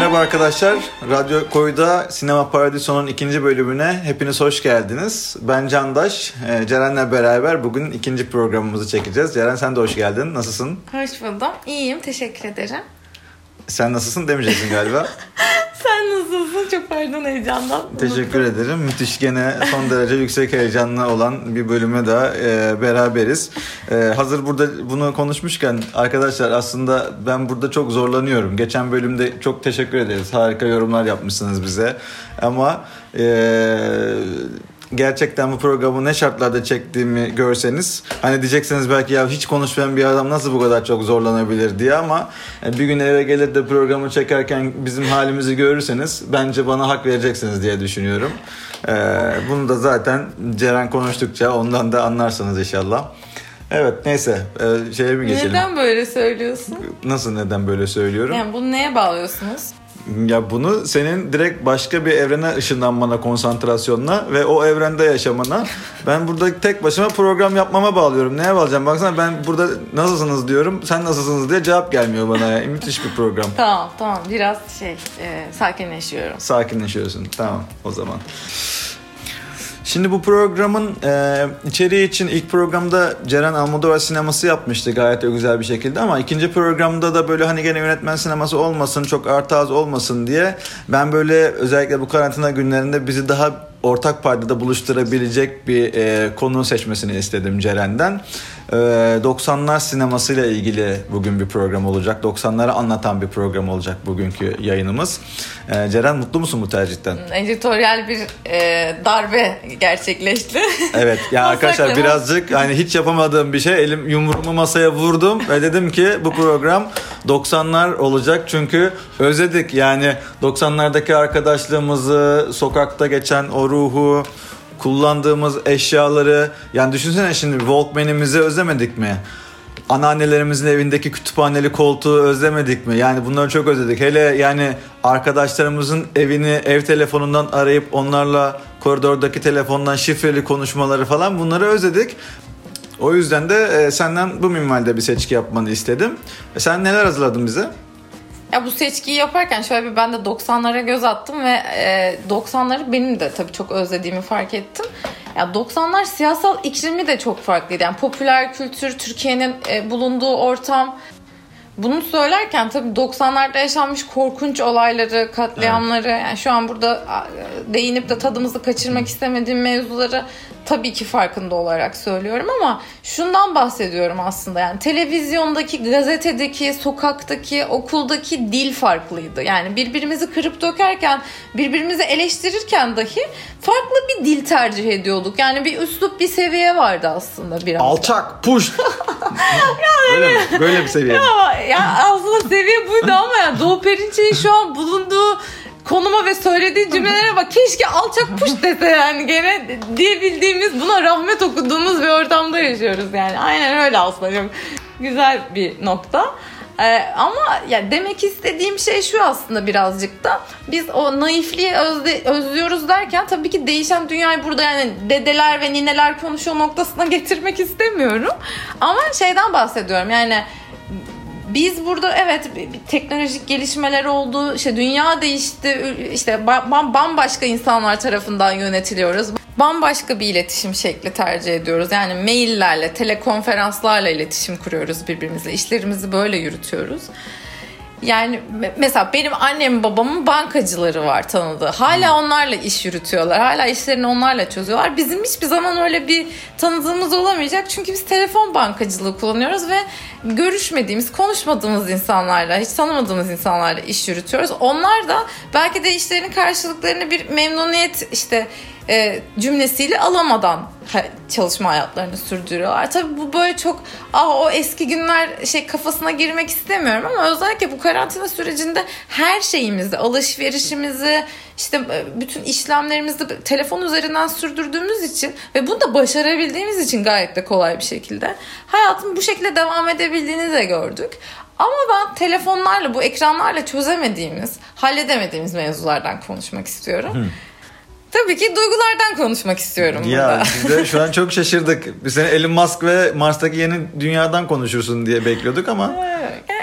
Merhaba arkadaşlar, Radyo Koy'da Sinema Paradiso'nun ikinci bölümüne hepiniz hoş geldiniz. Ben Candaş, Ceren'le beraber bugün ikinci programımızı çekeceğiz. Ceren sen de hoş geldin, nasılsın? Hoş buldum, iyiyim, teşekkür ederim. Sen nasılsın demeyeceksin galiba. Sen nasılsın? Çok pardon, heyecandan. Teşekkür ederim. Müthiş, gene son derece yüksek heyecanlı olan bir bölüme daha beraberiz. Hazır burada bunu konuşmuşken arkadaşlar, aslında ben burada çok zorlanıyorum. Geçen bölümde çok teşekkür ederiz. Harika yorumlar yapmışsınız bize. Ama gerçekten bu programı ne şartlarda çektiğimi görseniz, hani diyeceksiniz belki ya hiç konuşmayan bir adam nasıl bu kadar çok zorlanabilir diye, ama bir gün eve gelir de programı çekerken bizim halimizi görürseniz bence bana hak vereceksiniz diye düşünüyorum. Bunu da zaten Ceren konuştukça ondan da anlarsınız inşallah. Evet, neyse, şeye mi geçelim? Neden böyle söylüyorsun? Nasıl neden böyle söylüyorum? Yani bunu neye bağlıyorsunuz? Ya bunu senin direkt başka bir evrene ışınlanmana, konsantrasyonla ve o evrende yaşamana, ben burada tek başıma program yapmama bağlıyorum. Neye bağlayacağım? Baksana, ben burada nasılsınız diyorum, sen nasılsınız diye cevap gelmiyor bana ya. Müthiş bir program. Tamam, biraz sakinleşiyorum. Sakinleşiyorsun, tamam o zaman. Şimdi bu programın içeriği için ilk programda Ceren Almodovar sineması yapmıştı gayet güzel bir şekilde, ama ikinci programda da böyle hani gene yönetmen sineması olmasın, çok artı az olmasın diye ben böyle özellikle bu karantina günlerinde bizi daha ortak paydada buluşturabilecek bir konu seçmesini istedim Ceren'den. 90'lar sinemasıyla ilgili bugün bir program olacak. 90'ları anlatan bir program olacak bugünkü yayınımız. Ceren, mutlu musun bu tercihten? Editoryal bir darbe gerçekleşti. Evet ya arkadaşlar, birazcık hani hiç yapamadığım bir şey, elim yumruğumu masaya vurdum ve dedim ki bu program 90'lar olacak, çünkü özledik yani 90'lardaki arkadaşlığımızı, sokakta geçen o ruhu, kullandığımız eşyaları. Yani düşünsene, şimdi Walkman'imizi özlemedik mi? Anneannelerimizin evindeki kütüphaneli koltuğu özlemedik mi? Yani bunları çok özledik. Hele yani arkadaşlarımızın evini ev telefonundan arayıp onlarla koridordaki telefondan şifreli konuşmaları falan, bunları özledik. O yüzden de senden bu minvalde bir seçki yapmanı istedim. Sen neler hazırladın bize? Ya bu seçkiyi yaparken şöyle bir ben de 90'lara göz attım ve 90'ları benim de tabii çok özlediğimi fark ettim. Ya 90'lar siyasal iklimi de çok farklıydı. Yani popüler kültür, Türkiye'nin bulunduğu ortam. Bunu söylerken tabii 90'larda yaşanmış korkunç olayları, katliamları, evet. Yani şu an burada değinip de tadımızı kaçırmak istemediğim mevzuları tabii ki farkında olarak söylüyorum, ama şundan bahsediyorum aslında. Yani televizyondaki, gazetedeki, sokaktaki, okuldaki dil farklıydı. Yani birbirimizi kırıp dökerken, birbirimizi eleştirirken dahi farklı bir dil tercih ediyorduk. Yani bir üslup, bir seviye vardı aslında biraz. Alçak, push. Böyle bir seviye. Ya aslında seviye buydu, ama yani Doğu Perinçek'in şu an bulunduğu konuma ve söylediği cümlelere bak, keşke alçak puş dese yani, gene diyebildiğimiz, buna rahmet okuduğumuz bir ortamda yaşıyoruz yani. Aynen öyle, aslında çok güzel bir nokta. Ama yani demek istediğim şey şu aslında, birazcık da biz o naifliği özlüyoruz derken tabii ki değişen dünyayı burada yani dedeler ve nineler konuşuyor noktasına getirmek istemiyorum. Ama şeyden bahsediyorum yani, biz burada evet bir teknolojik gelişmeler oldu, işte dünya değişti, işte bambaşka insanlar tarafından yönetiliyoruz. Bambaşka bir iletişim şekli tercih ediyoruz. Yani maillerle, telekonferanslarla iletişim kuruyoruz birbirimizle. İşlerimizi böyle yürütüyoruz. Yani mesela benim annem babamın bankacıları var tanıdığı. Hala onlarla iş yürütüyorlar. Hala işlerini onlarla çözüyorlar. Bizim hiçbir zaman öyle bir tanıdığımız olamayacak. Çünkü biz telefon bankacılığı kullanıyoruz ve görüşmediğimiz, konuşmadığımız insanlarla, hiç tanımadığımız insanlarla iş yürütüyoruz. Onlar da belki de işlerinin karşılıklarını bir memnuniyet cümlesiyle alamadan çalışma hayatlarını sürdürüyorlar. Tabii bu böyle çok o eski günler kafasına girmek istemiyorum, ama özellikle bu karantina sürecinde her şeyimizi, alışverişimizi, işte bütün işlemlerimizi telefon üzerinden sürdürdüğümüz için ve bunu da başarabildiğimiz için gayet de kolay bir şekilde hayatın bu şekilde devam edebildiğini de gördük. Ama ben telefonlarla, bu ekranlarla çözemediğimiz, halledemediğimiz mevzulardan konuşmak istiyorum. Tabii ki duygulardan konuşmak istiyorum burada. Ya biz de şu an çok şaşırdık. Biz seni Elon Musk ve Mars'taki yeni dünyadan konuşursun diye bekliyorduk ama.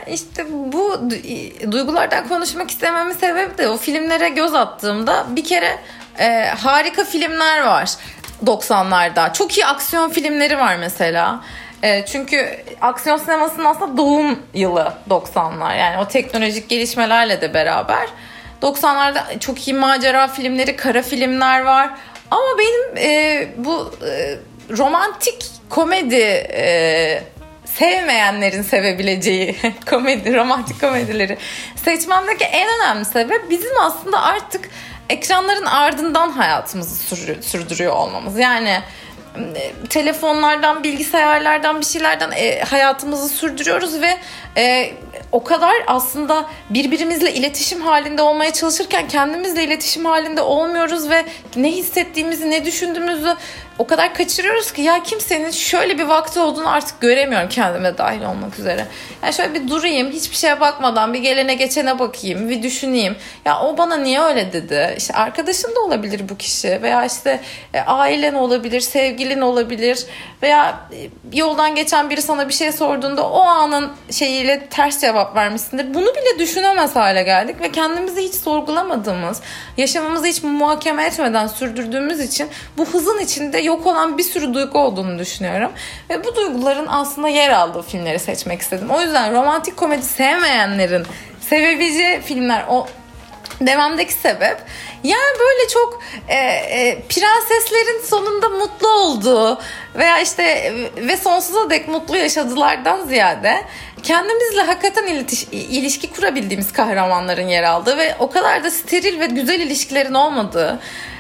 işte bu duygulardan konuşmak istememin sebebi de o filmlere göz attığımda bir kere harika filmler var 90'larda. Çok iyi aksiyon filmleri var mesela. Çünkü aksiyon sinemasının aslında doğum yılı 90'lar. Yani o teknolojik gelişmelerle de beraber 90'larda çok iyi macera filmleri, kara filmler var. Ama benim bu romantik komedi sevmeyenlerin sevebileceği romantik komedileri seçmemdeki en önemli sebep bizim aslında artık ekranların ardından hayatımızı sürdürüyor olmamız. Yani telefonlardan, bilgisayarlardan, bir şeylerden hayatımızı sürdürüyoruz ve o kadar aslında birbirimizle iletişim halinde olmaya çalışırken kendimizle iletişim halinde olmuyoruz ve ne hissettiğimizi, ne düşündüğümüzü o kadar kaçırıyoruz ki ya kimsenin şöyle bir vakti olduğunu artık göremiyorum, kendime dahil olmak üzere. Yani şöyle bir durayım, hiçbir şeye bakmadan bir gelene geçene bakayım, bir düşüneyim. Ya o bana niye öyle dedi? İşte arkadaşın da olabilir bu kişi veya işte ailen olabilir, sevgilin olabilir veya yoldan geçen biri sana bir şey sorduğunda o anın şeyiyle ters cevap vermişsindir. Bunu bile düşünemez hale geldik ve kendimizi hiç sorgulamadığımız, yaşamımızı hiç muhakeme etmeden sürdürdüğümüz için bu hızın içinde yok olan bir sürü duygu olduğunu düşünüyorum. Ve bu duyguların aslında yer aldığı filmleri seçmek istedim. O yüzden romantik komedi sevmeyenlerin sevebileceği filmler o dememdeki sebep, yani böyle çok prenseslerin sonunda mutlu olduğu veya işte ve sonsuza dek mutlu yaşadılardan ziyade kendimizle hakikaten ilişki kurabildiğimiz kahramanların yer aldığı ve o kadar da steril ve güzel ilişkilerin olmadığı,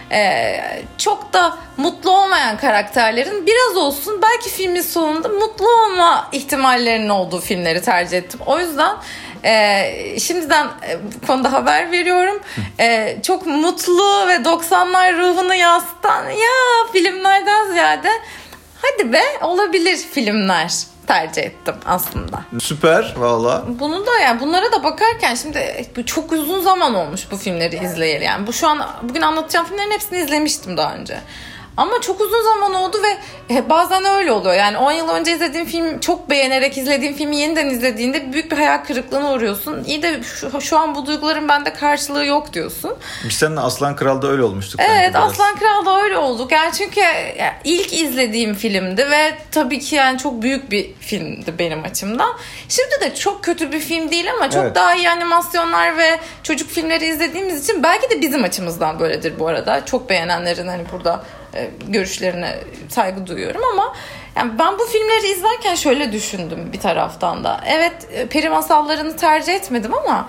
çok da mutlu olmayan karakterlerin biraz olsun belki filmin sonunda mutlu olma ihtimallerinin olduğu filmleri tercih ettim. O yüzden şimdiden bu konuda haber veriyorum. Çok mutlu ve 90'lar ruhunu yansıtan filmlerden ziyade hadi be olabilir filmler tercih ettim aslında. Süper valla. Bunu da yani bunlara da bakarken şimdi çok uzun zaman olmuş bu filmleri izleyeli. Yani bugün anlatacağım filmlerin hepsini izlemiştim daha önce. Ama çok uzun zaman oldu ve bazen öyle oluyor. Yani 10 yıl önce izlediğim film, çok beğenerek izlediğim filmi yeniden izlediğinde büyük bir hayal kırıklığına uğruyorsun. İyi de şu an bu duyguların bende karşılığı yok diyorsun. Biz seninle Aslan Kral'da öyle olmuştuk. Evet, Aslan Kral'da öyle olduk. Yani çünkü ilk izlediğim filmdi ve tabii ki yani çok büyük bir filmdi benim açımdan. Şimdi de çok kötü bir film değil ama çok daha iyi animasyonlar ve çocuk filmleri izlediğimiz için belki de bizim açımızdan böyledir bu arada. Çok beğenenlerin hani burada görüşlerine saygı duyuyorum ama yani ben bu filmleri izlerken şöyle düşündüm bir taraftan da. Evet, peri masallarını tercih etmedim ama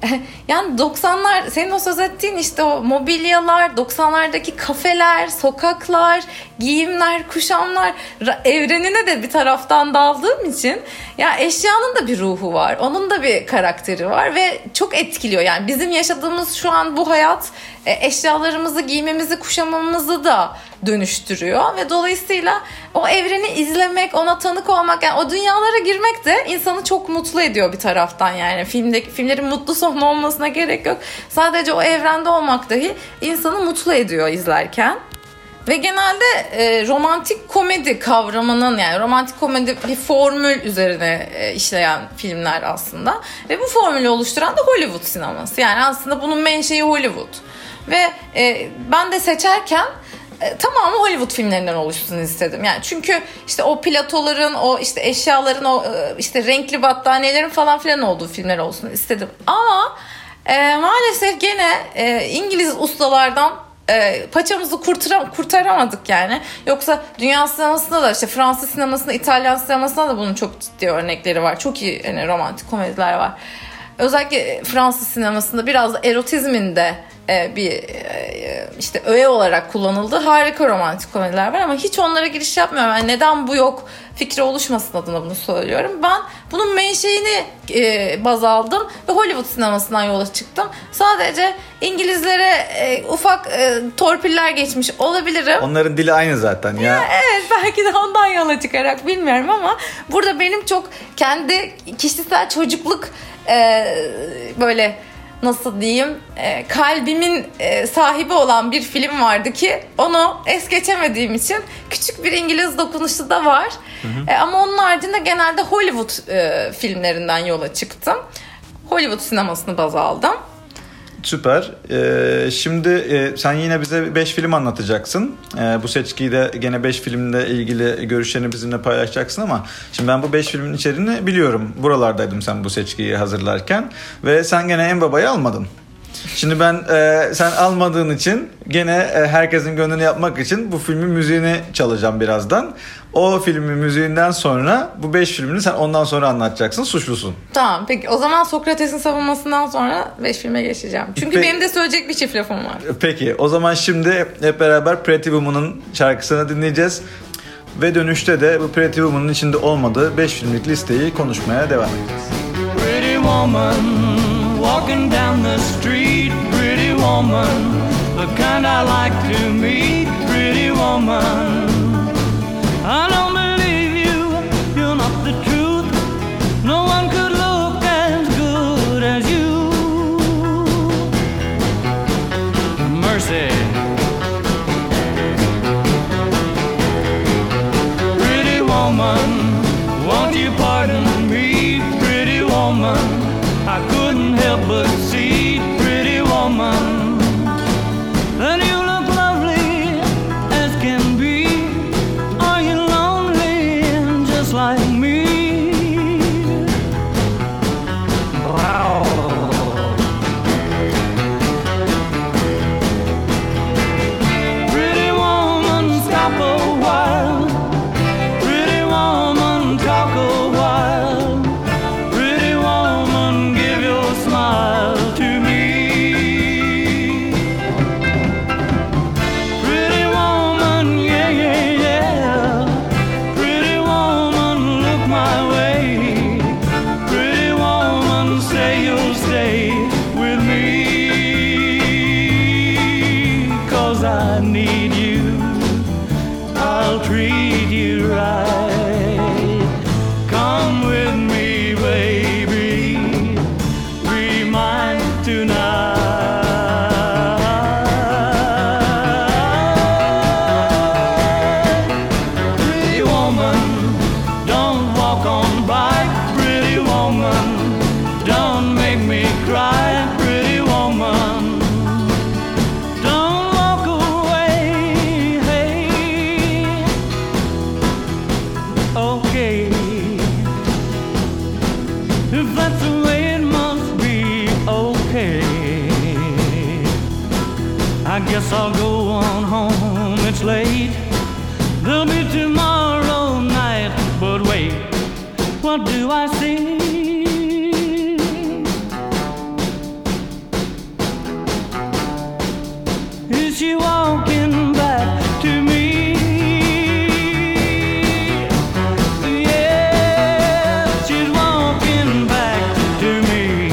yani 90'lar, senin o söz ettiğin işte o mobilyalar, 90'lardaki kafeler, sokaklar, giyimler, kuşamlar evrenine de bir taraftan daldığım için ya eşyanın da bir ruhu var. Onun da bir karakteri var ve çok etkiliyor. Yani bizim yaşadığımız şu an bu hayat eşyalarımızı, giymemizi, kuşamamızı da dönüştürüyor ve dolayısıyla o evreni izlemek, ona tanık olmak, yani o dünyalara girmek de insanı çok mutlu ediyor bir taraftan. Yani filmlerin mutlu sonu olmasına gerek yok. Sadece o evrende olmak dahi insanı mutlu ediyor izlerken. Ve genelde romantik komedi kavramının, yani romantik komedi bir formül üzerine işleyen filmler aslında. Ve bu formülü oluşturan da Hollywood sineması. Yani aslında bunun menşei Hollywood. Ve ben de seçerken tamamı Hollywood filmlerinden oluşsun istedim. Yani çünkü işte o platoların, o işte eşyaların, o işte renkli battaniyelerin falan filan olduğu filmler olsun istedim. Ama maalesef gene İngiliz ustalardan paçamızı kurtaramadık yani. Yoksa dünya sinemasında da işte Fransız sinemasında, İtalyan sinemasında da bunun çok ciddi örnekleri var. Çok iyi yani romantik komediler var. Özellikle Fransız sinemasında biraz da erotizmin de bir işte öğe olarak kullanıldığı harika romantik komediler var ama hiç onlara giriş yapmıyorum. Yani neden bu yok fikri oluşmasın adına bunu söylüyorum. Ben bunun menşeini baz aldım ve Hollywood sinemasından yola çıktım. Sadece İngilizlere ufak torpiller geçmiş olabilirim. Onların dili aynı zaten ya. Evet, belki de ondan yola çıkarak bilmiyorum ama burada benim çok kendi kişisel çocukluk böyle nasıl diyeyim, kalbimin sahibi olan bir film vardı ki onu es geçemediğim için küçük bir İngiliz dokunuşu da var. Ama onun haricinde genelde Hollywood filmlerinden yola çıktım. Hollywood sinemasını baz aldım. Süper. Şimdi sen yine bize 5 film anlatacaksın. Bu seçkiyi de gene 5 filmle ilgili görüşlerini bizimle paylaşacaksın ama şimdi ben bu 5 filmin içeriğini biliyorum. Buralardaydım sen bu seçkiyi hazırlarken ve sen gene En Baba'yı almadın. Şimdi ben sen almadığın için gene herkesin gönlünü yapmak için bu filmin müziğini çalacağım birazdan. O filmin müziğinden sonra bu 5 filmini sen ondan sonra anlatacaksın. Suçlusun. Tamam, peki o zaman Sokrates'in savunmasından sonra 5 filme geçeceğim. Çünkü benim de söyleyecek bir çift lafım var. Peki o zaman şimdi hep beraber Pretty Woman'ın şarkısını dinleyeceğiz. Ve dönüşte de bu Pretty Woman'ın içinde olmadığı 5 filmlik listeyi konuşmaya devam edeceğiz. Pretty woman walking down the street, pretty woman, the kind I like to meet, pretty woman. I don't believe you, you're not the truth. No one could look as good as you. Mercy. Pretty woman, won't you pardon me, pretty woman? I couldn't help but see, pretty woman, that you look lovely as can be. Are you lonely just like me? Pretty woman, stop a while. Pretty woman, talk a while. Pretty woman, give your smile to me. Pretty woman, yeah, yeah, yeah. Pretty woman, look my way. Pretty woman, say you'll stay with me. 'Cause I need you, I'll treat you right. Come with me, baby, be mine tonight. Pretty woman, don't walk on by. Pretty woman, don't make me cry. Pretty woman, don't walk away. Hey, okay. If that's the way it must be, okay. I guess I'll go on home, it's late. There'll be tomorrow night, but wait, what do I see? Is she walking back to me? Yeah, she's walking back to me.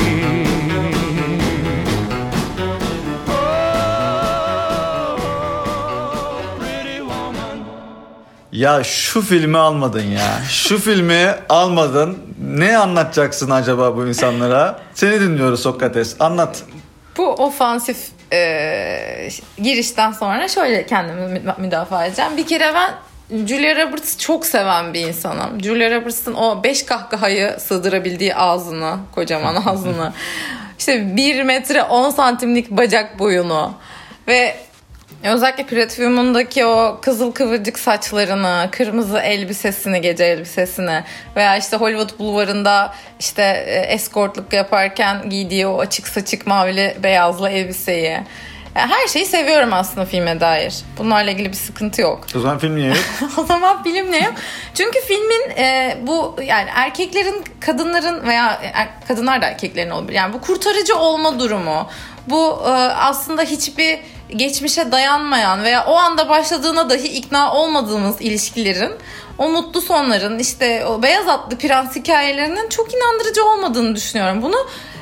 Oh, pretty woman. Ya şu filmi almadın ya. Şu filmi almadın. Ne anlatacaksın acaba bu insanlara? Seni dinliyoruz Sokrates. Anlat. Bu ofansif girişten sonra şöyle kendimi müdafaa edeceğim. Bir kere ben Julia Roberts'ı çok seven bir insanım. Julia Roberts'ın o 5 kahkahayı sığdırabildiği ağzını, kocaman ağzını, işte 1 metre 10 santimlik bacak boyunu ve özellikle Pretty Woman'daki o kızıl kıvırcık saçlarını, kırmızı elbisesini, gece elbisesini veya işte Hollywood bulvarında işte eskortluk yaparken giydiği o açık saçık mavili beyazlı elbiseyi. Yani her şeyi seviyorum aslında filme dair. Bunlarla ilgili bir sıkıntı yok. O zaman film niye yok? O zaman film ne yok? Çünkü filmin bu yani erkeklerin, kadınların veya kadınlar da erkeklerin olabilir. Yani bu kurtarıcı olma durumu, bu aslında hiçbir geçmişe dayanmayan veya o anda başladığına dahi ikna olmadığımız ilişkilerin, o mutlu sonların, işte o beyaz atlı prens hikayelerinin çok inandırıcı olmadığını düşünüyorum. Bunu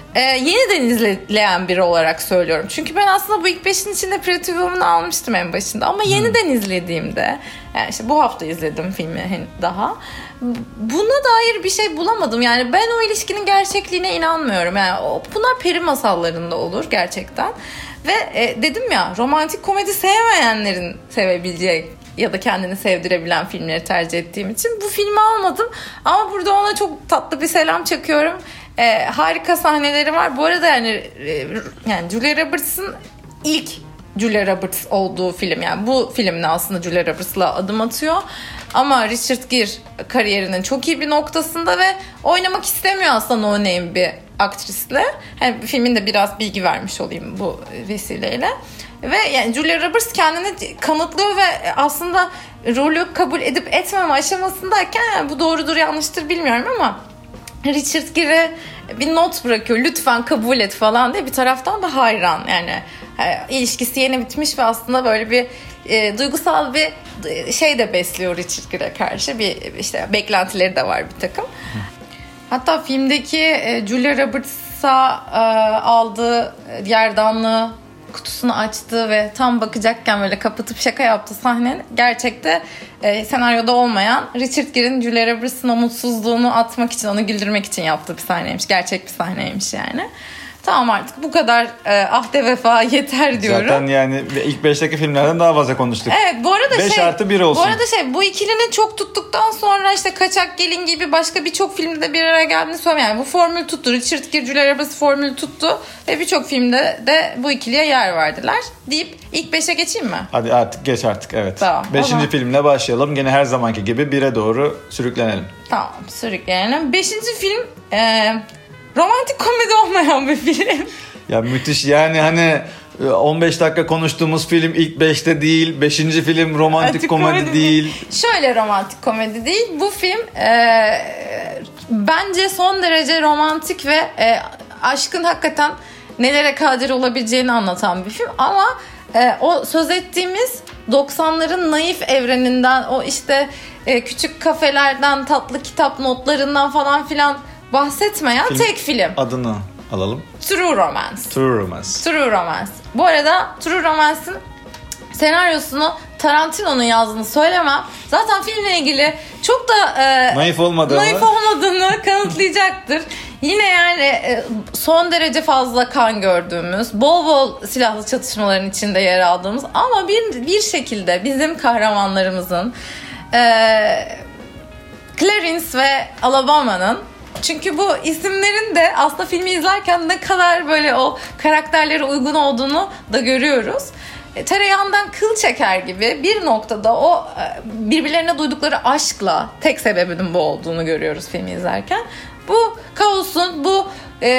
yeniden izleyen biri olarak söylüyorum. Çünkü ben aslında bu ilk 5'in içinde Pretty Woman'ı almıştım en başında. Ama yeniden izlediğimde, yani işte bu hafta izledim filmi daha. Buna dair bir şey bulamadım. Yani ben o ilişkinin gerçekliğine inanmıyorum. Yani bunlar peri masallarında olur gerçekten. Ve dedim ya, romantik komedi sevmeyenlerin sevebileceği ya da kendini sevdirebilen filmleri tercih ettiğim için bu filmi almadım. Ama burada ona çok tatlı bir selam çakıyorum. Harika sahneleri var. Bu arada yani Julia Roberts'ın ilk Julia Roberts olduğu film. Yani bu filmle aslında Julia Roberts'la adım atıyor. Ama Richard Gere kariyerinin çok iyi bir noktasında ve oynamak istemiyor aslında no name bir aktrisle. Yani filmin de biraz bilgi vermiş olayım bu vesileyle. Ve yani Julia Roberts kendini kanıtlıyor ve aslında rolü kabul edip etmeme aşamasındayken, yani bu doğrudur yanlıştır bilmiyorum ama Richard Gere bir not bırakıyor, lütfen kabul et falan diye. Bir taraftan da hayran, yani ilişkisi yeni bitmiş ve aslında böyle bir duygusal bir şey de besliyor Richard Gere'e karşı, bir işte beklentileri de var bir takım. Hatta filmdeki Julia Roberts'a aldığı gerdanlığı kutusunu açtığı ve tam bakacakken böyle kapatıp şaka yaptığı sahne gerçekte senaryoda olmayan Richard Gere'nin Julia Roberts'ın o mutsuzluğunu atmak için, onu güldürmek için yaptığı bir sahneymiş. Gerçek bir sahneymiş yani. Tamam, artık bu kadar ahde vefa yeter diyorum. Zaten yani ilk 5'teki filmlerden daha fazla konuştuk. Evet, bu arada 5+1 olsun. Bu arada bu ikilinin çok tuttuktan sonra işte Kaçak Gelin gibi başka birçok filmde bir araya geldiğini söyleyeyim. Yani bu formül tuttu. Richard Gere, Julia Roberts formülü tuttu ve birçok filmde de bu ikiliye yer verdiler deyip ilk 5'e geçeyim mi? Hadi artık geç artık, evet. Tamam, 5. filmle başlayalım. Gene her zamanki gibi 1'e doğru sürüklenelim. Tamam, sürüklenelim. 5. film romantik komedi olmayan bir film. Ya müthiş, yani hani 15 dakika konuştuğumuz film ilk 5'te değil. 5. film romantik komedi değil. Şöyle romantik komedi değil. Bu film bence son derece romantik ve aşkın hakikaten nelere kadir olabileceğini anlatan bir film. Ama o söz ettiğimiz 90'ların naif evreninden, o işte küçük kafelerden, tatlı kitap notlarından falan filan bahsetmeyen tek film. Adını alalım. True Romance. True Romance. True Romance. Bu arada True Romance'ın senaryosunu Tarantino'nun yazdığını söylemem. Zaten filmle ilgili çok da naif olmadığını kanıtlayacaktır. Yine yani son derece fazla kan gördüğümüz, bol bol silahlı çatışmaların içinde yer aldığımız ama bir şekilde bizim kahramanlarımızın Clarence ve Alabama'nın, çünkü bu isimlerin de aslında filmi izlerken ne kadar böyle o karakterlere uygun olduğunu da görüyoruz. Tereyağından kıl çeker gibi bir noktada o birbirlerine duydukları aşkla, tek sebebinin bu olduğunu görüyoruz filmi izlerken. Bu kaosun, bu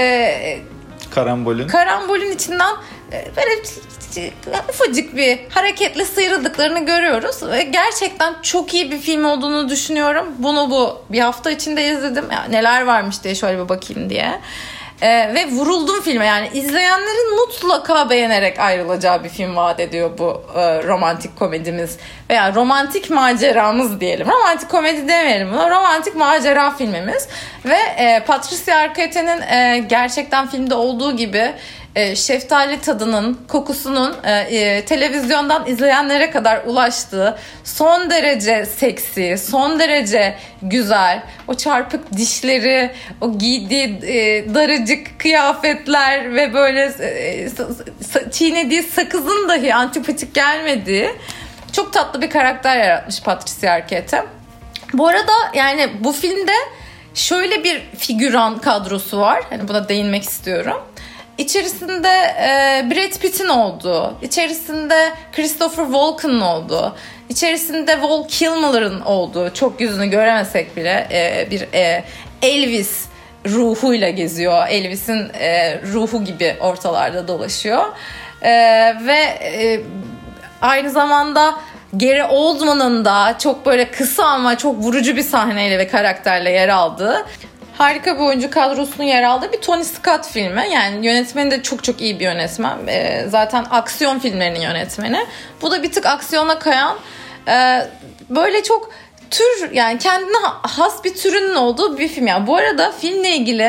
karambolün içinden böyle ufacık bir hareketle sıyrıldıklarını görüyoruz. Ve gerçekten çok iyi bir film olduğunu düşünüyorum. Bunu bu bir hafta içinde izledim. Yani neler varmış diye şöyle bir bakayım diye. Ve vuruldum filme. Yani izleyenlerin mutlaka beğenerek ayrılacağı bir film vaat ediyor bu romantik komedimiz. Veya romantik maceramız diyelim. Romantik komedi demeyelim buna. Romantik macera filmimiz. Ve Patricia Arquette'nin gerçekten filmde olduğu gibi şeftali tadının, kokusunun televizyondan izleyenlere kadar ulaştığı, son derece seksi, son derece güzel, o çarpık dişleri, o giydiği daracık kıyafetler ve böyle çiğnediği sakızın dahi antipatik gelmediği çok tatlı bir karakter yaratmış Patricia Arquette. Bu arada yani bu filmde şöyle bir figüran kadrosu var. Hani buna değinmek istiyorum. İçerisinde Brad Pitt'in olduğu, içerisinde Christopher Walken'ın olduğu, içerisinde Val Kilmer'ın olduğu, çok yüzünü göremesek bile bir Elvis ruhuyla geziyor. Elvis'in ruhu gibi ortalarda dolaşıyor. Ve aynı zamanda Gary Oldman'ın da çok böyle kısa ama çok vurucu bir sahneyle ve karakterle yer aldığı, harika bir oyuncu kadrosunun yer aldığı bir Tony Scott filmi. Yani yönetmeni de çok çok iyi bir yönetmen. Zaten aksiyon filmlerinin yönetmeni. Bu da bir tık aksiyona kayan, böyle çok tür, yani kendine has bir türünün olduğu bir film. Yani bu arada filmle ilgili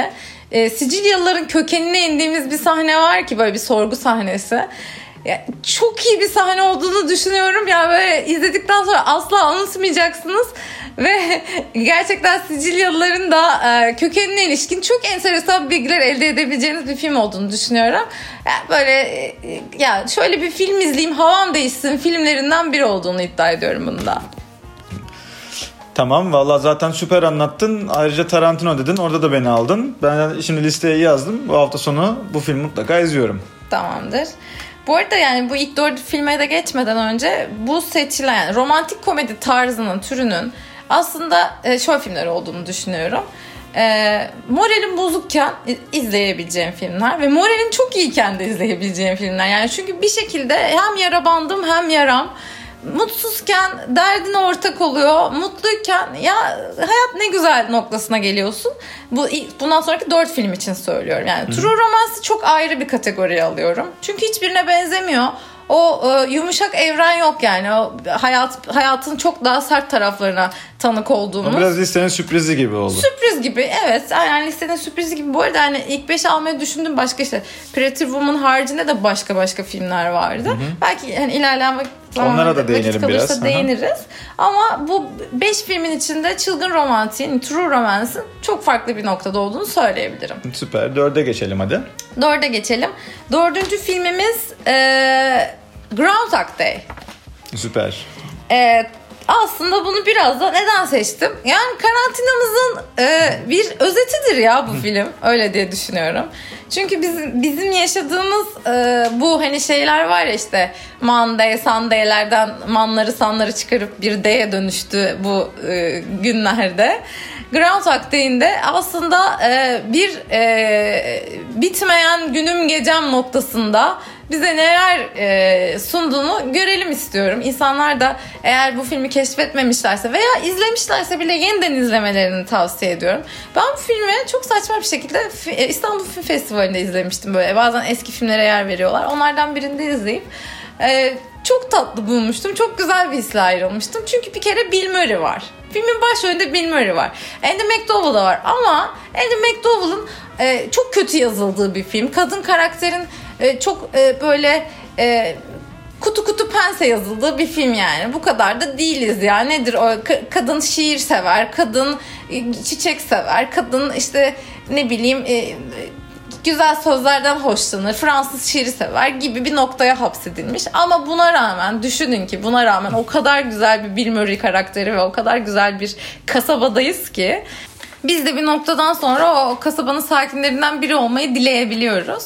Sicilyalıların kökenine indiğimiz bir sahne var ki, böyle bir sorgu sahnesi. Çok iyi bir sahne olduğunu düşünüyorum. Yani böyle izledikten sonra asla unutmayacaksınız. Ve gerçekten Sicilyalıların da kökenine ilişkin çok enteresan bilgiler elde edebileceğiniz bir film olduğunu düşünüyorum. Yani böyle yani şöyle bir film izleyeyim, havam değişsin filmlerinden biri olduğunu iddia ediyorum bunda. Tamam, valla zaten süper anlattın. Ayrıca Tarantino dedin, orada da beni aldın. Ben şimdi listeye yazdım. Bu hafta sonu bu filmi mutlaka izliyorum. Tamamdır. Bu arada yani bu ilk 4 filme de geçmeden önce bu seçilen yani romantik komedi tarzının, türünün aslında şöyle filmler olduğunu düşünüyorum. Moralin bozukken izleyebileceğim filmler ve moralin çok iyiyken de izleyebileceğim filmler. Yani çünkü bir şekilde hem yara bandım hem yaram. Mutsuzken derdine ortak oluyor. Mutluyken ya hayat ne güzel noktasına geliyorsun. Bundan sonraki 4 film için söylüyorum. Yani True Romance'ı çok ayrı bir kategoriye alıyorum. Çünkü hiçbirine benzemiyor. O yumuşak evren yok yani. O hayatın çok daha sert taraflarına tanık olduğumuz. O biraz listenin sürprizi gibi oldu. Sürpriz gibi, evet. Yani listenin sürprizi gibi. Bu arada hani ilk 5'e almayı düşündüm. Başka işte Pretty Woman haricinde de başka filmler vardı. Belki hani ilerleyen onlara da değinelim biraz. Değiniriz. Ama bu 5 filmin içinde Çılgın Romantik'in, True Romance'ın çok farklı bir noktada olduğunu söyleyebilirim. Süper. 4'e geçelim hadi. 4'e geçelim. 4. filmimiz Groundhog Day. Süper. Aslında bunu biraz da neden seçtim? Yani karantinamızın bir özetidir ya bu film. Öyle diye düşünüyorum. Çünkü bizim yaşadığımız bu hani şeyler var ya, işte Monday, Sunday'lerden manları sanları çıkarıp bir day'e dönüştü bu günlerde. Groundhog Day'in de aslında bir bitmeyen günüm gecem noktasında bize neler sunduğunu görelim istiyorum. İnsanlar da eğer bu filmi keşfetmemişlerse veya izlemişlerse bile yeniden izlemelerini tavsiye ediyorum. Ben bu filmi çok saçma bir şekilde İstanbul Film Festivali'nde izlemiştim. Böyle bazen eski filmlere yer veriyorlar. Onlardan birinde izleyip çok tatlı bulmuştum. Çok güzel bir hisle ayrılmıştım. Çünkü bir kere Bill Murray var. Filmin başrolünde Bill Murray var. Andy McDowell da var ama Andy McDowell'ın çok kötü yazıldığı bir film. Kadın karakterin çok böyle kutu pense yazıldığı bir film yani. Bu kadar da değiliz ya. Nedir o? Kadın şiir sever, kadın çiçek sever, kadın işte ne bileyim güzel sözlerden hoşlanır, Fransız şiiri sever gibi bir noktaya hapsedilmiş. Ama buna rağmen düşünün ki o kadar güzel bir Bill Murray karakteri ve o kadar güzel bir kasabadayız ki biz de bir noktadan sonra o kasabanın sakinlerinden biri olmayı dileyebiliyoruz.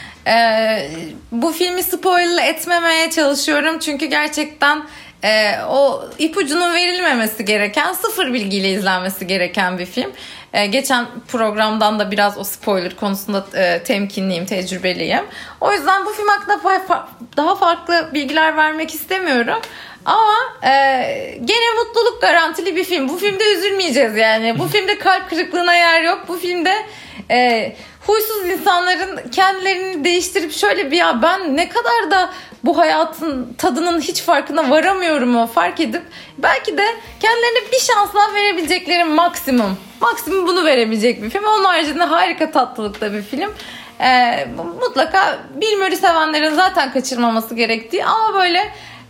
Bu filmi spoiler etmemeye çalışıyorum çünkü gerçekten o ipucunun verilmemesi gereken, sıfır bilgiyle izlenmesi gereken bir film. Geçen programdan da biraz o spoiler konusunda temkinliyim, tecrübeliyim. O yüzden bu film hakkında daha farklı bilgiler vermek istemiyorum. Ama gene mutluluk garantili bir film. Bu filmde üzülmeyeceğiz yani. Bu filmde kalp kırıklığına yer yok. Bu filmde huysuz insanların kendilerini değiştirip şöyle bir ya ben ne kadar da bu hayatın tadının hiç farkına varamıyorum o fark edip belki de kendilerine bir şans daha verebilecekleri maksimum bunu verebilecek bir film. Onun haricinde harika tatlılıkta bir film. Mutlaka Bill Murray sevenlerin zaten kaçırmaması gerektiği ama böyle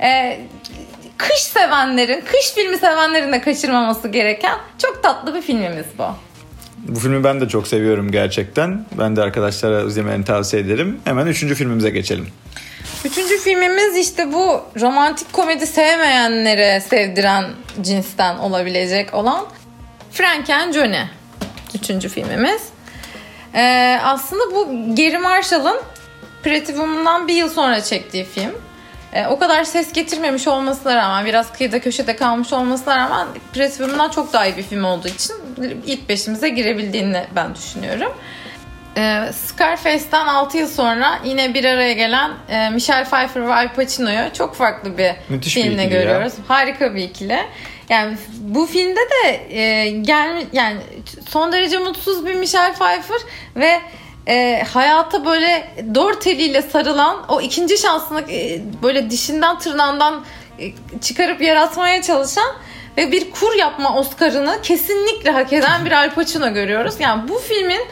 kış sevenlerin, kış filmi sevenlerin de kaçırmaması gereken çok tatlı bir filmimiz bu. Bu filmi ben de çok seviyorum gerçekten. Ben de arkadaşlara izlemelerini tavsiye ederim. Hemen 3. filmimize geçelim. 3. filmimiz işte bu romantik komedi sevmeyenlere sevdiren cinsten olabilecek olan Frank and Johnny. 3. filmimiz. Aslında bu Gary Marshall'ın Pretty Woman'dan bir yıl sonra çektiği film. O kadar ses getirmemiş olmasına rağmen, biraz kıyıda köşede kalmış olmasına rağmen Pretty Woman'dan çok daha iyi bir film olduğu için ilk 5'imize girebildiğini ben düşünüyorum. Scarface'den 6 yıl sonra yine bir araya gelen Michelle Pfeiffer ve Al Pacino'yu çok farklı bir müthiş filmle bir görüyoruz. Ya. Harika bir ikili. Yani bu filmde de yani son derece mutsuz bir Michelle Pfeiffer ve hayata böyle dört eliyle sarılan, o ikinci şansını böyle dişinden tırnağından çıkarıp yaratmaya çalışan ve bir kur yapma Oscar'ını kesinlikle hak eden bir Al Pacino görüyoruz. Yani bu filmin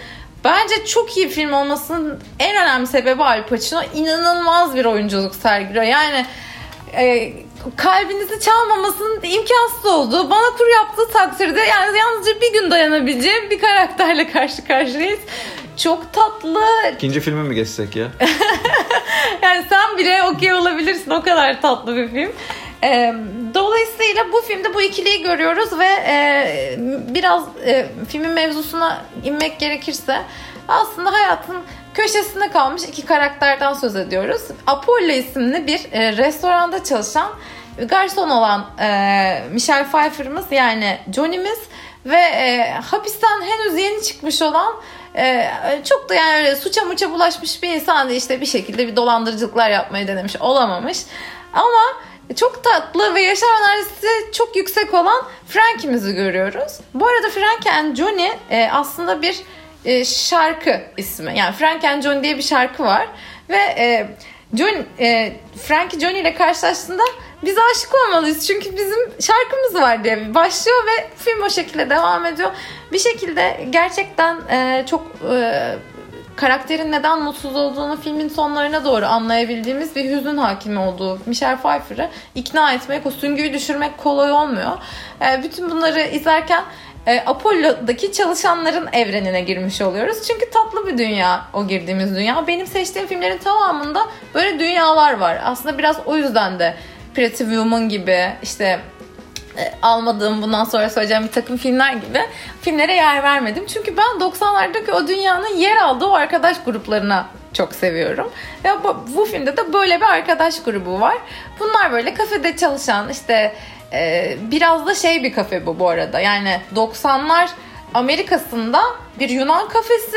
Bence çok iyi film olmasının en önemli sebebi Al Pacino. İnanılmaz bir oyunculuk sergiliyor. Yani kalbinizi çalmamasının imkansız olduğu, bana kur yaptığı takdirde yani yalnızca bir gün dayanabileceğim bir karakterle karşı karşıyayız. Çok tatlı. İkinci filmi mi geçsek ya? Yani sen bile okey olabilirsin, o kadar tatlı bir film. Dolayısıyla bu filmde bu ikiliyi görüyoruz ve biraz filmin mevzusuna inmek gerekirse aslında hayatın köşesinde kalmış iki karakterden söz ediyoruz. Apollo isimli bir restoranda çalışan garson olan Michelle Pfeiffer'ımız, yani Johnny'miz ve hapisten henüz yeni çıkmış olan çok da yani öyle suça muça bulaşmış bir insan da işte bir şekilde bir dolandırıcılıklar yapmayı denemiş, olamamış. Ama çok tatlı ve yaşam enerjisi çok yüksek olan Frankie'mizi görüyoruz. Bu arada Frankie and Johnny aslında bir şarkı ismi. Yani Frankie and Johnny diye bir şarkı var. Ve Frankie Johnny ile karşılaştığında biz aşık olmalıyız. Çünkü bizim şarkımız var diye başlıyor ve film o şekilde devam ediyor. Bir şekilde gerçekten çok karakterin neden mutsuz olduğunu filmin sonlarına doğru anlayabildiğimiz bir hüzün hakimi olduğu Michelle Pfeiffer'ı ikna etmek, o süngüyü düşürmek kolay olmuyor. Bütün bunları izlerken Apollo'daki çalışanların evrenine girmiş oluyoruz. Çünkü tatlı bir dünya o girdiğimiz dünya. Benim seçtiğim filmlerin tamamında böyle dünyalar var. Aslında biraz o yüzden de Pretty Woman gibi, işte almadığım, bundan sonra söyleyeceğim bir takım filmler gibi filmlere yer vermedim. Çünkü ben 90'lardaki o dünyanın yer aldığı o arkadaş gruplarına çok seviyorum. Ve bu filmde de böyle bir arkadaş grubu var. Bunlar böyle kafede çalışan, işte biraz da bir kafe bu arada. Yani 90'lar Amerika'sında bir Yunan kafesi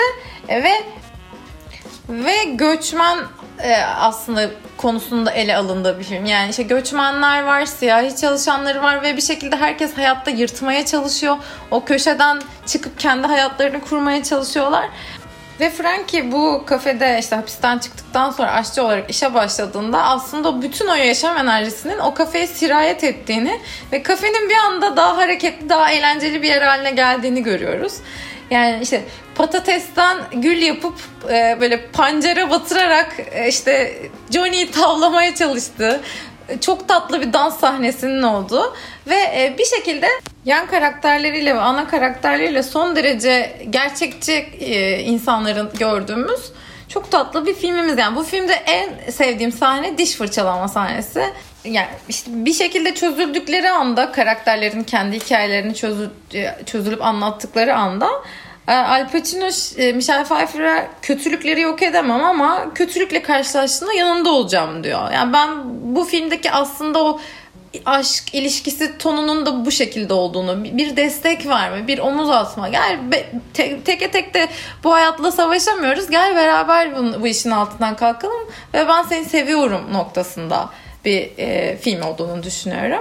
ve göçmen aslında konusunda ele alındığı bir film. Yani işte göçmenler var, siyahi çalışanları var ve bir şekilde herkes hayatta yırtmaya çalışıyor. O köşeden çıkıp kendi hayatlarını kurmaya çalışıyorlar. Ve Frankie bu kafede işte hapisten çıktıktan sonra aşçı olarak işe başladığında aslında bütün o yaşam enerjisinin o kafeye sirayet ettiğini ve kafenin bir anda daha hareketli, daha eğlenceli bir yer haline geldiğini görüyoruz. Yani işte patatesten gül yapıp böyle pancara batırarak işte Johnny'yi tavlamaya çalıştığı çok tatlı bir dans sahnesinin olduğu ve bir şekilde yan karakterleriyle ve ana karakterleriyle son derece gerçekçi insanların gördüğümüz çok tatlı bir filmimiz. Yani bu filmde en sevdiğim sahne diş fırçalama sahnesi. Yani işte bir şekilde çözüldükleri anda, karakterlerin kendi hikayelerini çözülüp anlattıkları anda Al Pacino Michelle Pfeiffer'a kötülükleri yok edemem ama kötülükle karşılaştığında yanında olacağım diyor. Yani ben bu filmdeki aslında o aşk ilişkisi tonunun da bu şekilde olduğunu, bir destek verme, bir omuz atma. Gel teke tek de bu hayatla savaşamıyoruz. Gel beraber bu işin altından kalkalım ve ben seni seviyorum noktasında bir film olduğunu düşünüyorum.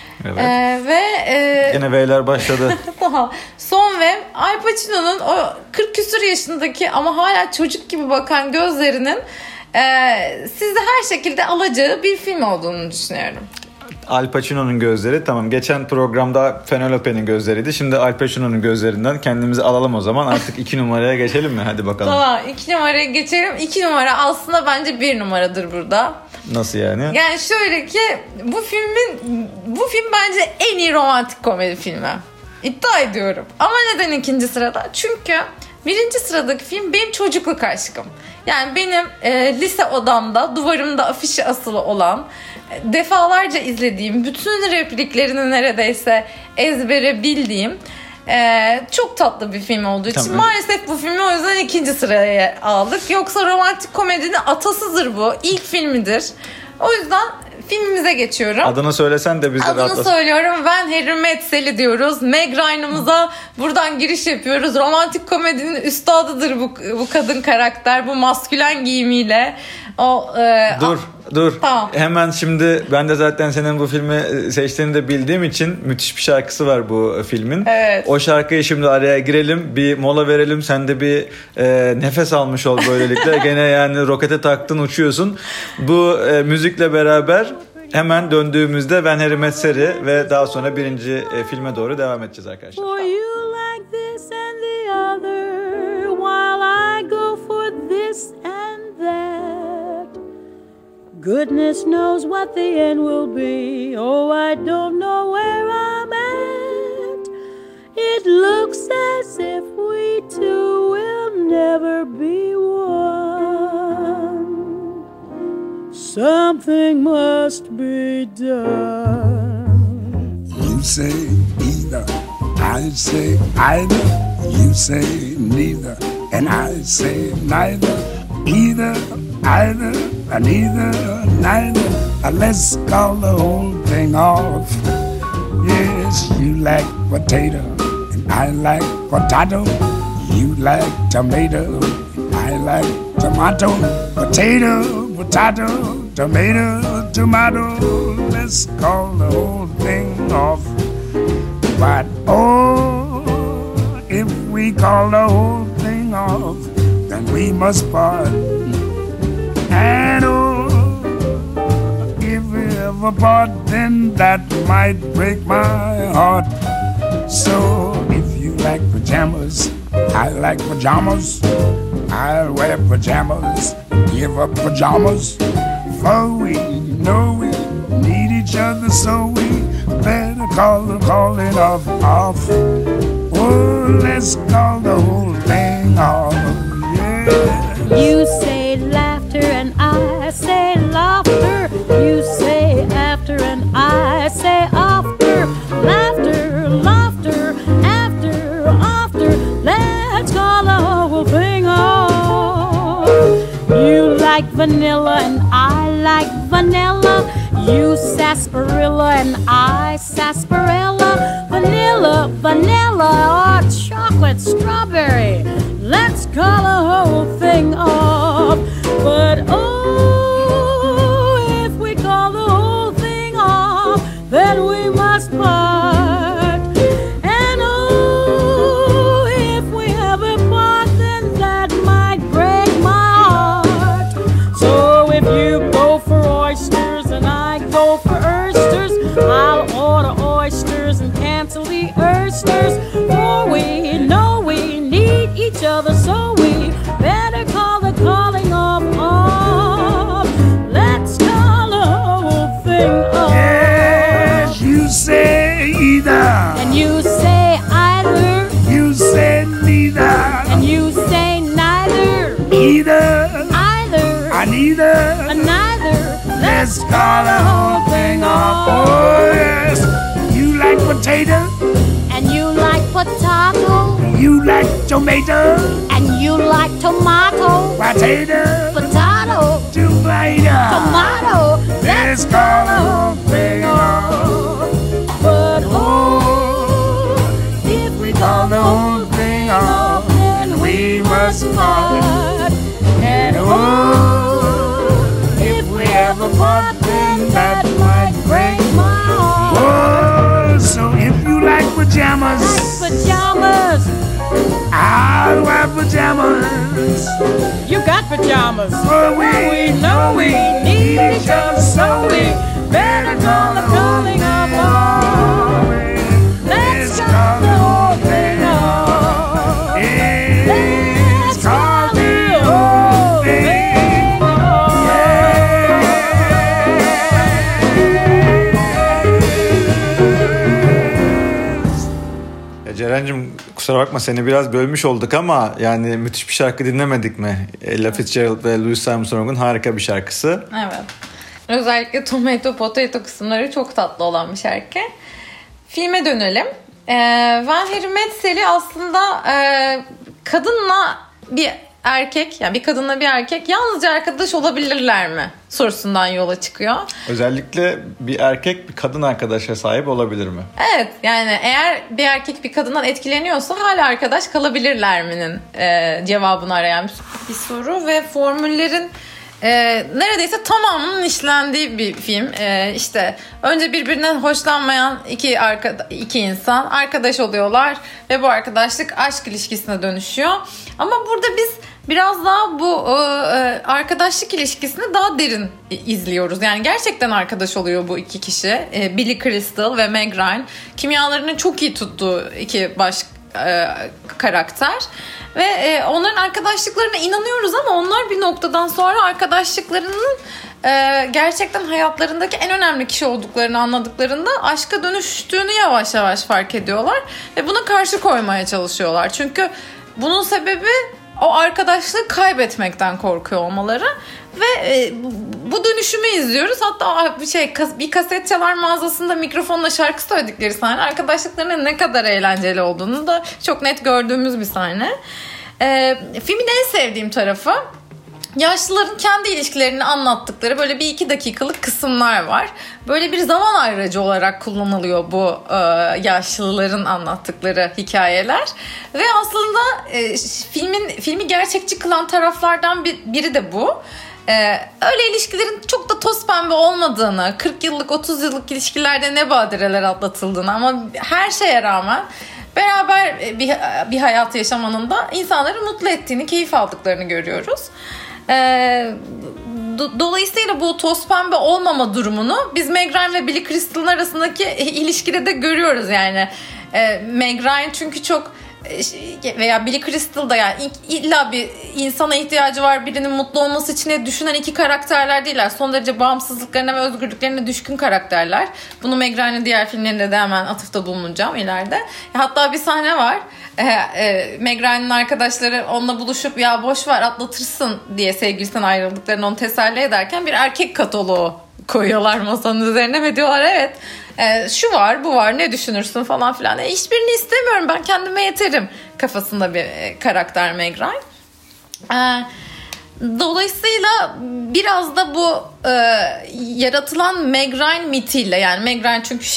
Evet. Yine V'ler başladı. Son ve Al Pacino'nun o 40 küsur yaşındaki ama hala çocuk gibi bakan gözlerinin sizi her şekilde alacağı bir film olduğunu düşünüyorum. Al Pacino'nun gözleri, tamam, geçen programda Penelope'nin gözleriydi. Şimdi Al Pacino'nun gözlerinden kendimizi alalım o zaman. Artık 2 numaraya geçelim mi? Hadi bakalım. Tamam, 2 numaraya geçelim. 2 numara aslında bence 1 numaradır burada. Nasıl yani? Yani şöyle ki bu film bence en iyi romantik komedi filmi. İddia ediyorum. Ama neden ikinci sırada? Çünkü birinci sıradaki film benim çocukluk aşkım. Yani benim lise odamda, duvarımda afişi asılı olan, defalarca izlediğim, bütün repliklerini neredeyse ezbere bildiğim çok tatlı bir film olduğu için maalesef bu filmi o yüzden ikinci sıraya aldık. Yoksa romantik komedinin atasıdır bu. İlk filmidir. O yüzden filmimize geçiyorum. Adını söylesen de biz de rahatlasın. Adını söylüyorum. Ben Harry Met diyoruz. Meg Ryan'ımıza buradan giriş yapıyoruz. Romantik komedinin üstadıdır bu kadın karakter. Bu maskülen giyimiyle. Dur. Tamam. Hemen şimdi ben de zaten senin bu filmi seçtiğini de bildiğim için müthiş bir şarkısı var bu filmin. Evet. O şarkıyı şimdi araya girelim. Bir mola verelim. Sen de bir nefes almış ol böylelikle. Gene yani rokete taktın, uçuyorsun. Bu müzikle beraber hemen döndüğümüzde Ben Harry Met Sally ve daha sonra birinci filme doğru devam edeceğiz arkadaşlar. For you like this and the other while I Goodness knows what the end will be. Oh, I don't know where I'm at. It looks as if we two will never be one. Something must be done. You say either, I say either. You say neither, and I say neither. Either, either, neither, neither. Let's call the whole thing off. Yes, you like potato, and I like potato. You like tomato, and I like tomato. Potato, potato, tomato, tomato. Let's call the whole thing off. But oh, if we call the whole thing off, then we must part. And oh, if we ever part, then that might break my heart. So if you like pajamas, I like pajamas. I'll wear pajamas, give up pajamas. For we know we need each other, so we better call it off. Oh, let's call the whole thing off. Yeah. You say laughter and I say laughter. You say after and I say after. Laughter, laughter, after. Let's call the whole thing off. You like vanilla and I like vanilla. You sarsaparilla and I sarsaparilla. Vanilla, vanilla, or chocolate strawberry. Let's call the whole thing off. But oh, if we call the whole thing off, then we must part. And oh, if we ever part, then that might break my heart. So if you go for oysters and I go for oysters, I'll order oysters and cancel the oysters. For we know we need each other, so we better call the calling off. Let's call the whole thing off. Yes, you say either, And you say either, you say neither, and you say neither, either, either, neither. neither. Let's call the whole thing off. Oh yes, you like potato, And you like potato, you like tomato, and you like tomato, potato, potato, tomato. tomato. Let's call the whole thing off. But Oh, if we call the whole thing off, then we must part. part. And oh, if we ever part, then that might break my heart. Oh, so if you like pajamas, Pajamas, I'll wear pajamas. you got pajamas. For we know we need each other, so we better call the whole thing off. Let's call the whole thing off. Let's call the whole thing off. Ceren'cim kusura bakma seni biraz bölmüş olduk ama yani müthiş bir şarkı dinlemedik mi? Ella Fitzgerald ve Louis Armstrong'un harika bir şarkısı. Evet. Özellikle tomato potato kısımları çok tatlı olan bir şarkı. Filme dönelim. Van Harry Metzel'i aslında kadınla bir erkek, yani bir kadınla bir erkek yalnızca arkadaş olabilirler mi sorusundan yola çıkıyor. Özellikle bir erkek bir kadın arkadaşa sahip olabilir mi? Evet, yani eğer bir erkek bir kadından etkileniyorsa hala arkadaş kalabilirler mi'nin cevabını arayan bir soru ve formüllerin neredeyse tamamının işlendiği bir film. İşte önce birbirinden hoşlanmayan iki insan arkadaş oluyorlar ve bu arkadaşlık aşk ilişkisine dönüşüyor. Ama burada biz biraz daha bu arkadaşlık ilişkisini daha derin izliyoruz. Yani gerçekten arkadaş oluyor bu iki kişi. Billy Crystal ve Meg Ryan. Kimyalarının çok iyi tuttuğu iki baş karakter. Ve onların arkadaşlıklarına inanıyoruz ama onlar bir noktadan sonra arkadaşlıklarının gerçekten hayatlarındaki en önemli kişi olduklarını anladıklarında aşka dönüştüğünü yavaş yavaş fark ediyorlar ve buna karşı koymaya çalışıyorlar. Çünkü bunun sebebi o arkadaşlığı kaybetmekten korkuyor olmaları ve bu dönüşümü izliyoruz. Hatta bir kaset çalar mağazasında mikrofonla şarkı söyledikleri sahne arkadaşlıklarının ne kadar eğlenceli olduğunu da çok net gördüğümüz bir sahne. Filmin en sevdiğim tarafı yaşlıların kendi ilişkilerini anlattıkları böyle 1-2 dakikalık kısımlar var. Böyle bir zaman ayracı olarak kullanılıyor bu yaşlıların anlattıkları hikayeler. Ve aslında filmi gerçekçi kılan taraflardan biri de bu. Öyle ilişkilerin çok da toz pembe olmadığını, 40 yıllık 30 yıllık ilişkilerde ne badireler atlatıldığını ama her şeye rağmen beraber bir hayat yaşamanın da insanları mutlu ettiğini, keyif aldıklarını görüyoruz. Dolayısıyla bu toz pembe olmama durumunu biz Meg Ryan ve Billy Crystal'ın arasındaki ilişkide de görüyoruz yani. Meg Ryan çünkü çok veya Billy Crystal da yani illa bir insana ihtiyacı var, birinin mutlu olması için düşünen iki karakterler değiller. Son derece bağımsızlıklarına ve özgürlüklerine düşkün karakterler. Bunu Meg Ryan'ın diğer filmlerinde de hemen atıfta bulunacağım ileride. Hatta bir sahne var. Meg Ryan'ın arkadaşları onunla buluşup ya boş ver atlatırsın diye sevgilisinden ayrıldıklarını onu teselli ederken bir erkek kataloğu koyuyorlar masanın üzerine ve diyorlar evet şu var bu var ne düşünürsün falan filan. Hiçbirini istemiyorum ben kendime yeterim kafasında bir karakter Meg Ryan. Dolayısıyla biraz da bu yaratılan Meg Ryan mitiyle yani Meg Ryan çünkü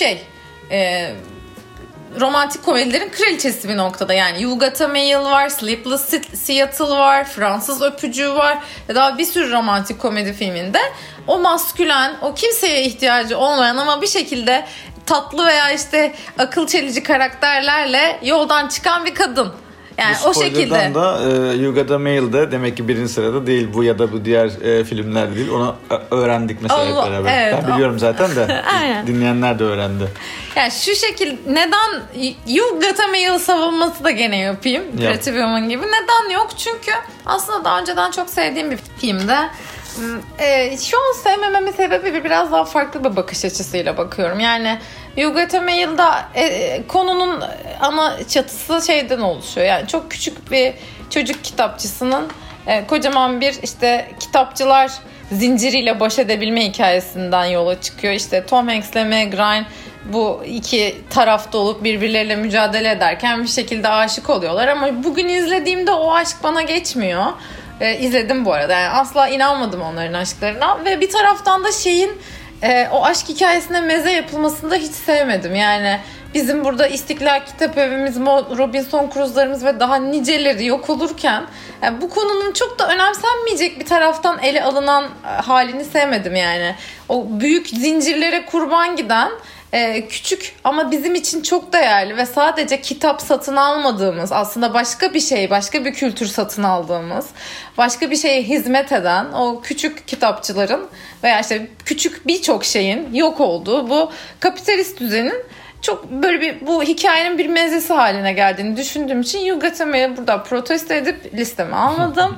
romantik komedilerin kraliçesi bir noktada yani You Got a Mail var, Sleepless Seattle var, Fransız Öpücüğü var ve daha bir sürü romantik komedi filminde o maskülen, o kimseye ihtiyacı olmayan ama bir şekilde tatlı veya akıl çelici karakterlerle yoldan çıkan bir kadın. Yani bu o şekilde. da You Got a Mail'de demek ki birinci sırada değil bu ya da bu diğer filmler değil. Onu öğrendik mesela hep beraber. Evet, ben biliyorum zaten de dinleyenler de öğrendi. Yani şu şekilde neden You Got a Mail savunması da gene yapayım. Pretty Woman gibi. Neden yok? Çünkü aslında daha önceden çok sevdiğim bir filmde. Şu an sevmememin sebebi biraz daha farklı bir bakış açısıyla bakıyorum. Yani You Got a Mail'da konunun ana çatısı şeyden oluşuyor. Yani çok küçük bir çocuk kitapçısının kocaman bir kitapçılar zinciriyle baş edebilme hikayesinden yola çıkıyor. Tom Hanks ile Meg Ryan bu iki tarafta olup birbirleriyle mücadele ederken bir şekilde aşık oluyorlar. Ama bugün izlediğimde o aşk bana geçmiyor. İzledim bu arada. Yani asla inanmadım onların aşklarına. Ve bir taraftan da o aşk hikayesine meze yapılmasını da hiç sevmedim. Yani bizim burada İstiklal Kitap Evimiz, Robinson Crusoe'larımız ve daha niceleri yok olurken bu konunun çok da önemsenmeyecek bir taraftan ele alınan halini sevmedim yani. O büyük zincirlere kurban giden küçük ama bizim için çok değerli ve sadece kitap satın almadığımız aslında başka bir kültür satın aldığımız başka bir şeye hizmet eden o küçük kitapçıların veya küçük birçok şeyin yok olduğu bu kapitalist düzenin çok böyle bu hikayenin bir mezesi haline geldiğini düşündüğüm için You Got a Mail'i burada protesto edip listeme almadım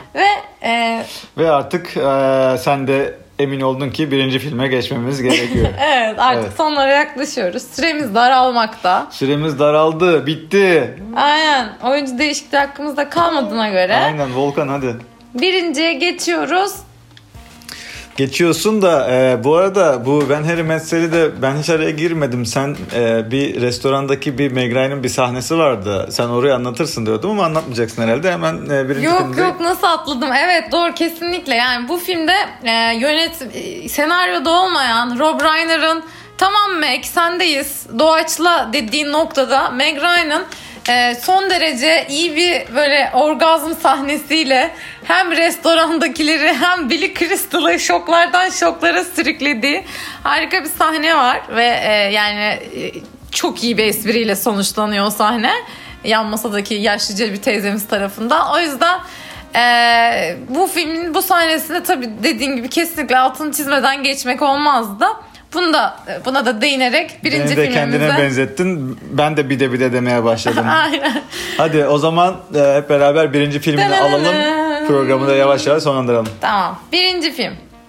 ve artık sen de emin oldun ki birinci filme geçmemiz gerekiyor. Evet artık sonlara yaklaşıyoruz. Süremiz daralmakta. Süremiz daraldı. Bitti. Aynen. Oyuncu değişikliği hakkımızda kalmadığına göre. Aynen Volkan hadi. Birinciye geçiyoruz. Geçiyorsun da bu arada bu Ben Harry Met Sally'de ben hiç araya girmedim. Sen bir restorandaki bir Meg Ryan'ın bir sahnesi vardı. Sen orayı anlatırsın diyordum ama anlatmayacaksın herhalde. Hemen birinci filmde. Yok nasıl atladım. Evet doğru kesinlikle. Yani bu filmde senaryoda olmayan Rob Reiner'ın tamam Meg sendeyiz doğaçla dediği noktada Meg Ryan'ın son derece iyi bir böyle orgazm sahnesiyle hem restorandakileri hem Billy Crystal'ı şoklardan şoklara sürüklediği harika bir sahne var ve çok iyi bir espriyle sonuçlanıyor o sahne yan masadaki yaşlıca bir teyzemiz tarafından. O yüzden bu filmin bu sahnesinde tabii dediğin gibi kesinlikle altını çizmeden geçmek olmazdı. Buna da değinerek birinci filmimize... Beni de kendine benzettin. Ben de bir de demeye başladım. Aynen. Hadi o zaman hep beraber birinci filmini alalım. Programı da yavaş yavaş sonlandıralım. Tamam. Birinci film.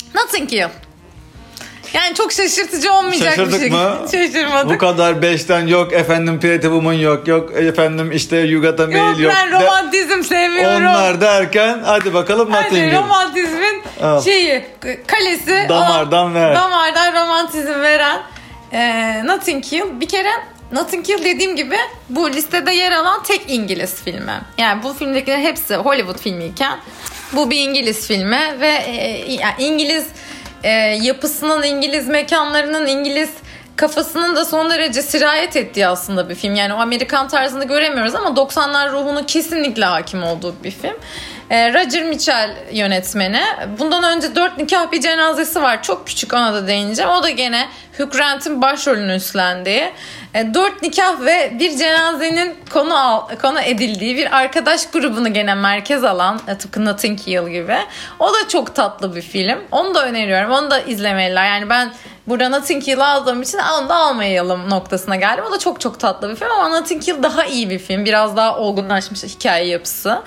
Notting Hill. Yani çok şaşırtıcı olmayacak Şaşırdık bir şey. mı? Şaşırmadık. Bu kadar 5'ten yok efendim Pretty Woman yok efendim işte You Got a Mail Yok yok. ben romantizm seviyorum. Onlar derken hadi bakalım Notting Hadi Hill. romantizmin Al. kalesi. Damardan ver. Damardan romantizm veren Notting Hill. Bir kere Notting Hill dediğim gibi bu listede yer alan tek İngiliz filmi. Yani bu filmdekilerin hepsi Hollywood filmiyken bu bir İngiliz filmi ve yani İngiliz yapısının, İngiliz mekanlarının, İngiliz kafasının da son derece sirayet ettiği aslında bir film. Yani o Amerikan tarzını göremiyoruz ama 90'lar ruhunun kesinlikle hakim olduğu bir film. Roger Mitchell yönetmeni. Bundan önce 4 Nikah Bir Cenazesi var. Çok küçük, ona da değineceğim. O da gene Hugh Grant'in başrolünü üstlendiği. 4 nikah ve bir cenazenin konu edildiği bir arkadaş grubunu gene merkez alan, tıpkı Notting Hill gibi. O da çok tatlı bir film. Onu da öneriyorum. Onu da izlemeliler. Yani ben burada Notting Hill'i aldığım için onu da almayalım noktasına geldim. O da çok çok tatlı bir film ama Notting Hill daha iyi bir film. Biraz daha olgunlaşmış hikaye yapısı.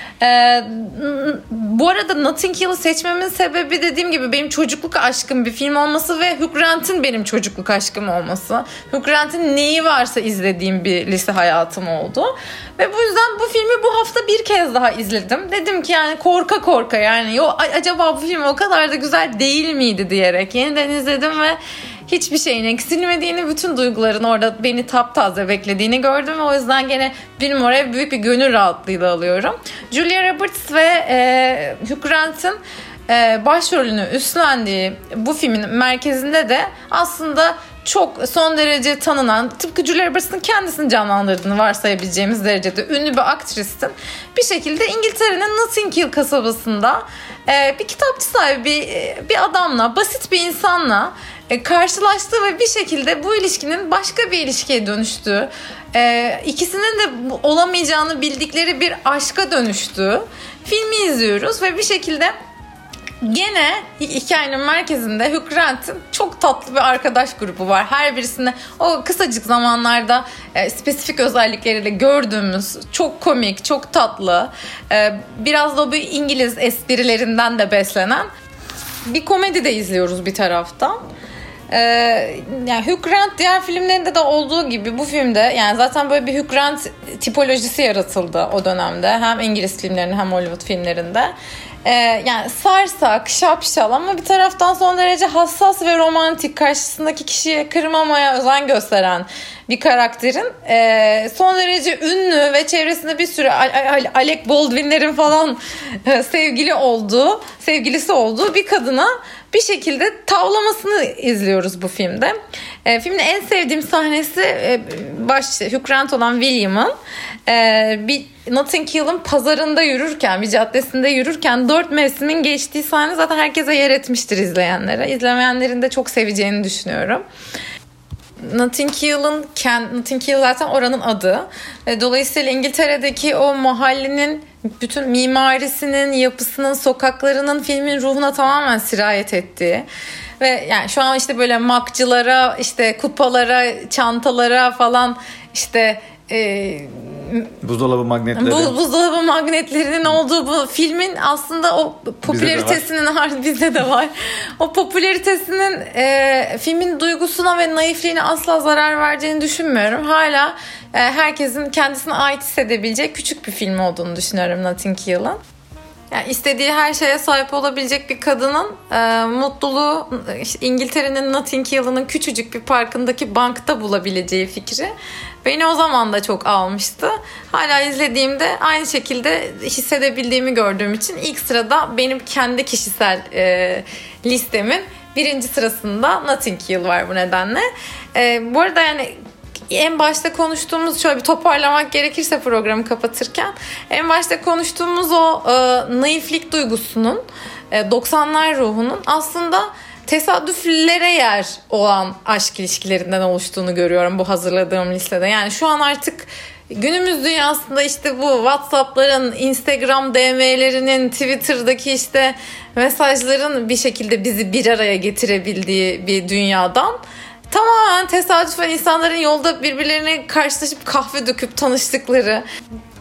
Bu arada Notting Hill'i seçmemin sebebi dediğim gibi benim çocukluk aşkım bir film olması ve Hugh Grant'in benim çocukluk aşkım olması. Hugh Grant'in neyi varsa izlediğim bir lise hayatım oldu. Ve bu yüzden bu filmi bu hafta bir kez daha izledim. Dedim ki yani korka korka yani acaba bu film o kadar da güzel değil miydi diyerek yeniden izledim ve hiçbir şeyin eksilmediğini, bütün duyguların orada beni taptaze beklediğini gördüm ve o yüzden gene benim oraya büyük bir gönül rahatlığıyla alıyorum. Julia Roberts ve Hugh Grant'ın başrolünü üstlendiği bu filmin merkezinde de aslında çok son derece tanınan, tıpkı Julia Roberts'ın kendisini canlandırdığını varsayabileceğimiz derecede ünlü bir aktristin bir şekilde İngiltere'nin Notting Hill kasabasında bir kitapçı sahibi bir adamla, basit bir insanla karşılaştığı ve bir şekilde bu ilişkinin başka bir ilişkiye dönüştüğü, ikisinin de olamayacağını bildikleri bir aşka dönüştüğü filmi izliyoruz ve bir şekilde gene hikayenin merkezinde Hugh Grant'ın çok tatlı bir arkadaş grubu var. Her birisinde o kısacık zamanlarda spesifik özellikleriyle gördüğümüz çok komik, çok tatlı, biraz da bir İngiliz esprilerinden de beslenen bir komedi de izliyoruz bir taraftan. Yani Hugh Grant diğer filmlerinde de olduğu gibi bu filmde yani zaten böyle bir Hugh Grant tipolojisi yaratıldı o dönemde. Hem İngiliz filmlerinde hem Hollywood filmlerinde. Yani sarsak, şapşal ama bir taraftan son derece hassas ve romantik, karşısındaki kişiye kırmamaya özen gösteren bir karakterin son derece ünlü ve çevresinde bir sürü Alec Baldwin'lerin falan sevgilisi olduğu bir kadına bir şekilde tavlamasını izliyoruz bu filmde. Filmin en sevdiğim sahnesi Hugh Grant olan William'ın bir Notting Hill'in pazarında yürürken, bir caddesinde yürürken 4 mevsimin geçtiği sahne zaten herkese yer etmiştir izleyenlere. İzlemeyenlerin de çok seveceğini düşünüyorum. Notting Hill zaten oranın adı. Dolayısıyla İngiltere'deki o mahallenin bütün mimarisinin, yapısının, sokaklarının filmin ruhuna tamamen sirayet ettiği ve yani şu an işte böyle makçılara, işte kupalara, çantalara falan işte buzdolabı magnetleri. Buzdolabı magnetlerinin olduğu bu filmin aslında o popülaritesinin bizde de var. O popülaritesinin filmin duygusuna ve naifliğine asla zarar vereceğini düşünmüyorum. Hala herkesin kendisine ait hissedebileceği küçük bir film olduğunu düşünüyorum Notting Hill'ın. Yani istediği her şeye sahip olabilecek bir kadının mutluluğu işte İngiltere'nin Notting Hill'ının küçücük bir parkındaki bankta bulabileceği fikri beni o zaman da çok almıştı. Hala izlediğimde aynı şekilde hissedebildiğimi gördüğüm için ilk sırada benim kendi kişisel listemin 1. sırasında Notting Hill var bu nedenle. Bu arada yani en başta konuştuğumuz, şöyle bir toparlamak gerekirse programı kapatırken, en başta konuştuğumuz o naiflik duygusunun, 90'lar ruhunun aslında tesadüflere yer olan aşk ilişkilerinden oluştuğunu görüyorum bu hazırladığım listede. Yani şu an artık günümüz dünyasında işte bu WhatsApp'ların, Instagram DM'lerinin, Twitter'daki işte mesajların bir şekilde bizi bir araya getirebildiği bir dünyadan tamamen tesadüfen insanların yolda birbirlerine karşılaşıp kahve döküp tanıştıkları,